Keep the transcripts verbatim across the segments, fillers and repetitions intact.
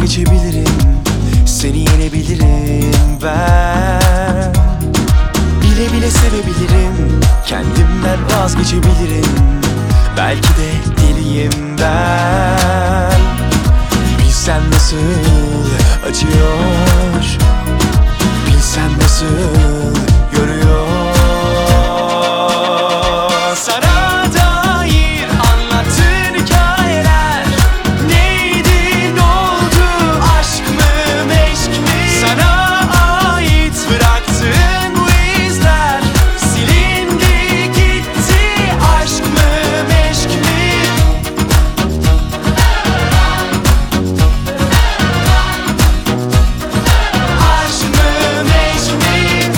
vazgeçebilirim, seni yenebilirim ben. Bile bile sevebilirim, kendimden vazgeçebilirim. Belki de deliyim ben. Bilsen nasıl acıyor, bilsen nasıl yoruyor. Sana dair anlattığın hikayeler neydi, ne oldu, aşk mı, meşk mi? Sana ait bıraktığın bu izler silindi gitti, aşk mı, meşk mi? Aşk mı, meşk mi?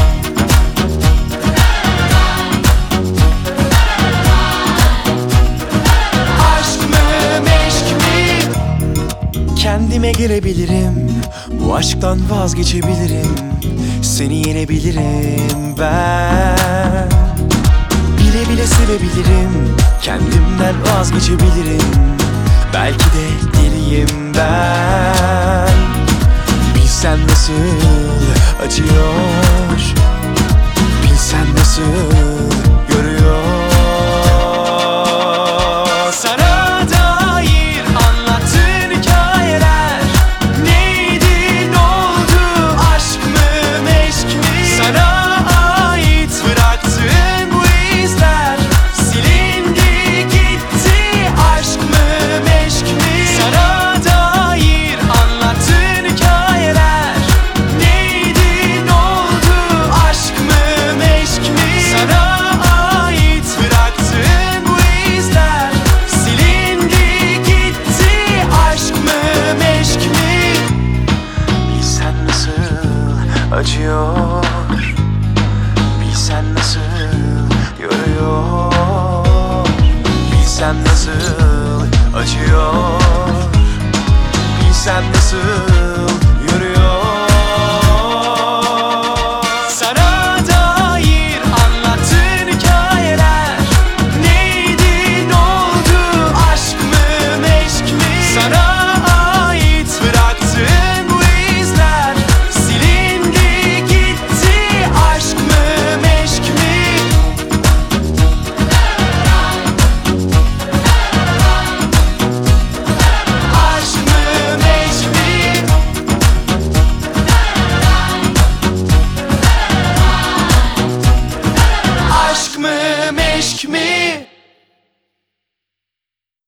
Aşk mı, meşk mi? Kendime gelebilirim, bu aşktan vazgeçebilirim, seni yenebilirim ben. Bile bile sevebilirim, kendimden vazgeçebilirim. Belki de deliyim ben. Bilsen nasıl acıyor, bilsen nasıl yoruyor. Sana dair anlattığın hikayeler neydi, ne oldu, aşk mı, meşk mi? Sana ait bıraktığın bu izler silindi gitti, aşk mı, meşk mi? Sana dair anlattığın hikayeler neydi, ne oldu, aşk mı, meşk mi? Sana ait bıraktığın bu izler silindi gitti, aşk mı, meşk mi? Bilsen nasıl acıyor, bilsen nasıl yoruyor. Bilsen nasıl acıyor, bilsen nasıl